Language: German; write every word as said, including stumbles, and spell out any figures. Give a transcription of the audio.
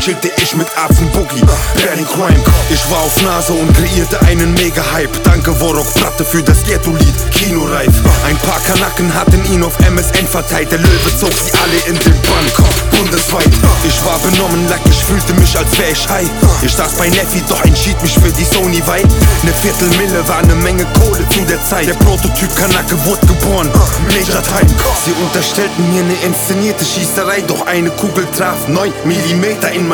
chillte ich mit Affen Boogie, Berlin Crime. Ich war auf Nase und kreierte einen Mega-Hype. Danke Worok Platte für das Ghetto-Lied, Kinoreif. Ein paar Kanaken hatten ihn auf M S N verteilt. Der Löwe zog sie alle in den Bann, bundesweit. Ich war benommen, lack, ich fühlte mich als wär ich high. Ich saß bei Neffi, doch entschied mich für die Sony weit. Ne Viertelmille war ne Menge Kohle zu der Zeit. Der Prototyp Kanake wurde geboren, Major Time. Sie unterstellten mir ne inszenierte Schießerei, doch eine Kugel traf neun Millimeter in mein